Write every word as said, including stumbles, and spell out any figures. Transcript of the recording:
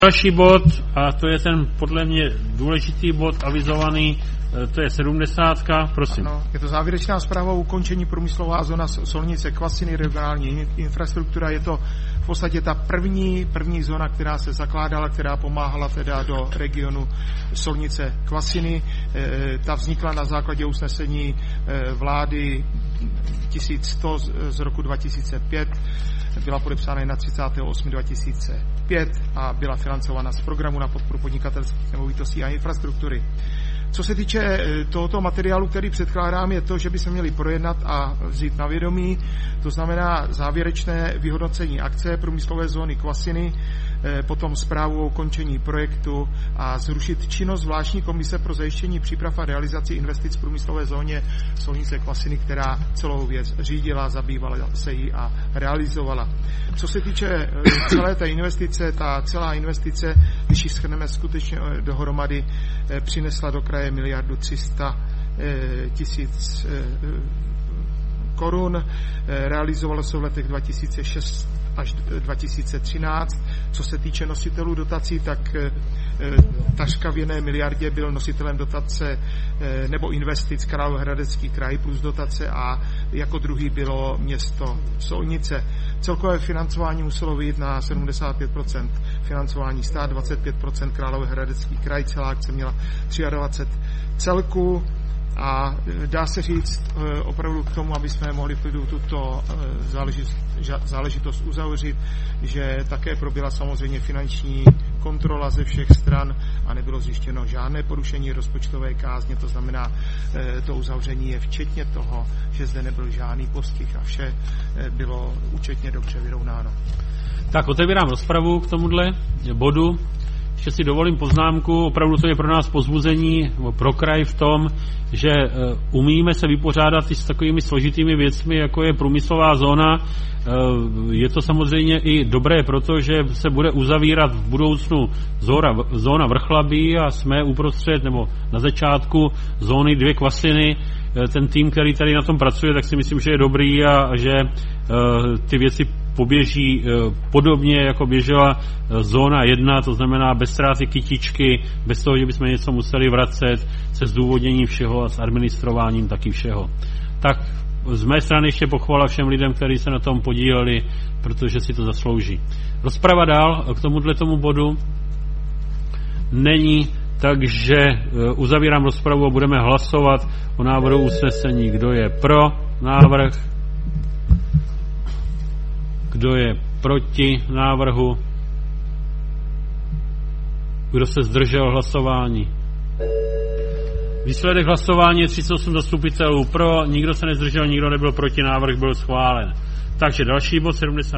Další bod, a to je ten podle mě důležitý bod avizovaný, to je sedmdesátka, prosím. Ano, je to závěrečná zpráva o ukončení průmyslová zóna Solnice Kvasiny, regionální infrastruktura. Je to v podstatě ta první, první zóna, která se zakládala, která pomáhala teda do regionu Solnice Kvasiny. E, ta vznikla na základě usnesení e, vlády tisíc sto z roku dva tisíce pět. Byla podepsána na třicátého osmého dva tisíce pět a byla financována z programu na podporu podnikatelských nemovitostí a infrastruktury. Co se týče tohoto materiálu, který předkládám, je to, že bychom měli projednat a vzít na vědomí, to znamená závěrečné vyhodnocení akce průmyslové zóny Kvasiny, potom zprávu o ukončení projektu a zrušit činnost zvláštní komise pro zajištění příprav a realizaci investic v průmyslové zóně Solnice Kvasiny, která celou věc řídila, zabývala se jí a realizovala. Co se týče celé té investice, ta celá investice, když ji shrneme skutečně dohromady, přinesla do kraje miliardu tři sta tisíc korun, realizovalo se v letech dva tisíce šest až dva tisíce třináct. Co se týče nositelů dotací, tak takřka v jedné miliardě byl nositelem dotace nebo investic Královéhradecký kraj plus dotace a jako druhý bylo město Solnice. Celkové financování muselo vyjít na sedmdesát pět procent financování stát, dvacet pět procent Královéhradecký kraj, celá akce měla dvacet tři celků. A dá se říct opravdu k tomu, aby jsme mohli v klidu tuto záležitost uzavřít, že také proběhla samozřejmě finanční kontrola ze všech stran a nebylo zjištěno žádné porušení rozpočtové kázně, to znamená, to uzavření je včetně toho, že zde nebyl žádný postih a vše bylo účetně dobře vyrovnáno. Tak otevírám rozpravu k tomuhle bodu. Ještě si dovolím poznámku, opravdu to je pro nás povzbuzení pro kraj v tom, že umíme se vypořádat i s takovými složitými věcmi, jako je průmyslová zóna. Je to samozřejmě i dobré, protože se bude uzavírat v budoucnu zóna, zóna Vrchlabí a jsme uprostřed nebo na začátku zóny Dvě Kvasiny. Ten tým, který tady na tom pracuje, tak si myslím, že je dobrý a že ty věci poběží podobně, jako běžela zóna jedna, to znamená bez ztráty kytičky, bez toho, že bychom něco museli vracet, se zdůvodněním všeho a s administrováním taky všeho. Tak z mé strany ještě pochvala všem lidem, kteří se na tom podíleli, protože si to zaslouží. Rozprava dál k tomuhle tomu bodu není, takže uzavírám rozpravu a budeme hlasovat o návrhu usnesení. Kdo je pro návrh? Kdo je proti návrhu? Kdo se zdržel hlasování? Výsledek hlasování je třicet osm zastupitelů pro, nikdo se nezdržel, nikdo nebyl proti, návrh byl schválen. Takže další bod sedmdesát.